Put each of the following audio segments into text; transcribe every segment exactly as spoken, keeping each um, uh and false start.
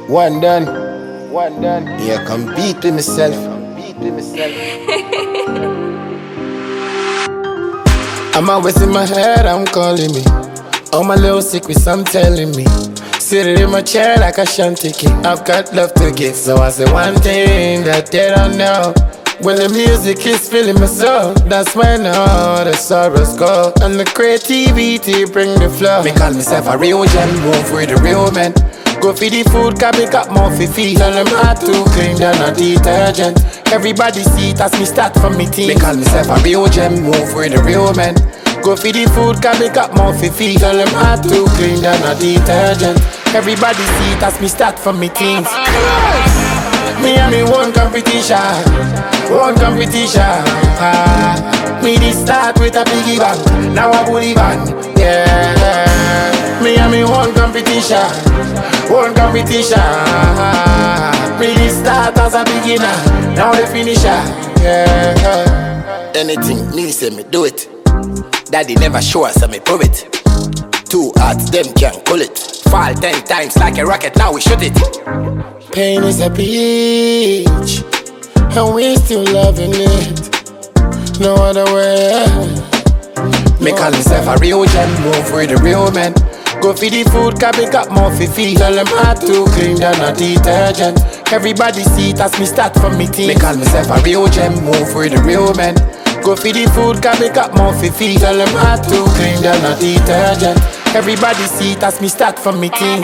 One done, one done. Yeah, compete with myself. Compete with myself. I'm always in my head, I'm calling me. All my little secrets, I'm telling me. Sitting in my chair like a shanty king. I've got love to give, so I say one thing that they don't know. When the music is filling my soul, that's when all the sorrows go. And the creativity bring the flow. Me call myself a real gem, move with the real men. Go feed the food, cause me got more fi feed. Tell them hard to clean than a detergent. Everybody see it as me start from me team. Me call myself a real gem, move with the real men. Go feed the food, cause me got more fi feed. Tell them hard to clean than a detergent. Everybody see it as me start from me teams. Me and me one competition, one competition. Ah, me did start with a biggie bang, now a bully bang. Yeah, me and me one competition, one competition. Ah, me did start as a beginner, now the finisher. Yeah, anything me say me do it. Daddy never show us, so me prove it. Two hearts, them can't pull it. Fall ten times like a rocket, now we shoot it. Pain is a beach, and we still loving it. No other way. Me call myself a real gem, move with the real men. Go feed the food, cause me got more fi feed. Tell them hard to clean than a detergent. Everybody see it as me start from me team. Me call myself a real gem, move with the real men. Go feed the food, cause me got more fi feed. Tell them hard to clean than a detergent. Everybody see it as me start from me teams.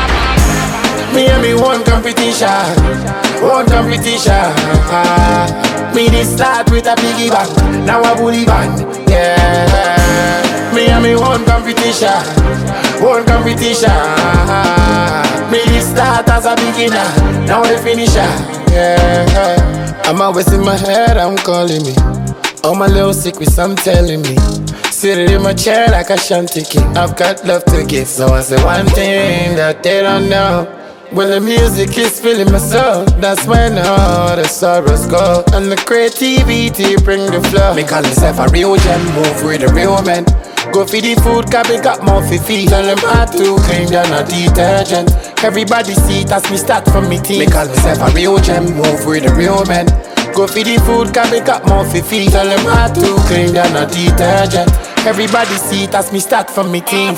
Me and me one competition, one competition. Ah, me did start with a biggie bang, now a bully bang. Yeah, me and me one competition, one competition. Ah, me did start as a beginner, now the finisher. Yeah, I'm always in my head, I'm calling me. All my little secrets, I'm telling me. Sitting in my chair like a shanty king. I've got love to give, so I say one thing that they don't know. When the music is filling my soul, that's when all the sorrows go. And the creativity bring the flow. Me call myself a real gem, move with the real men. Go feed the food, cause me got more fi feed. Tell them hard to clean than a detergent. Everybody see it as me start from me team. Me call myself a real gem, move with the real men. Go feed the food, cause me got more fi feed. Tell them hard to clean than a detergent. Everybody see it as me start from me teams.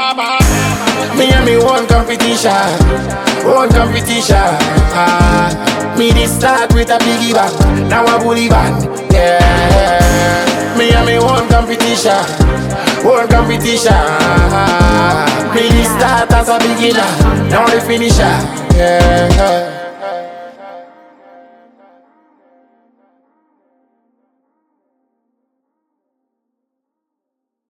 Me and me one competition, one competition. Ah, me did start with a biggie bang, now a bully bang. Yeah, me and me one competition, one competition. Ah, me did start as a beginner, now the finisher. Yeah.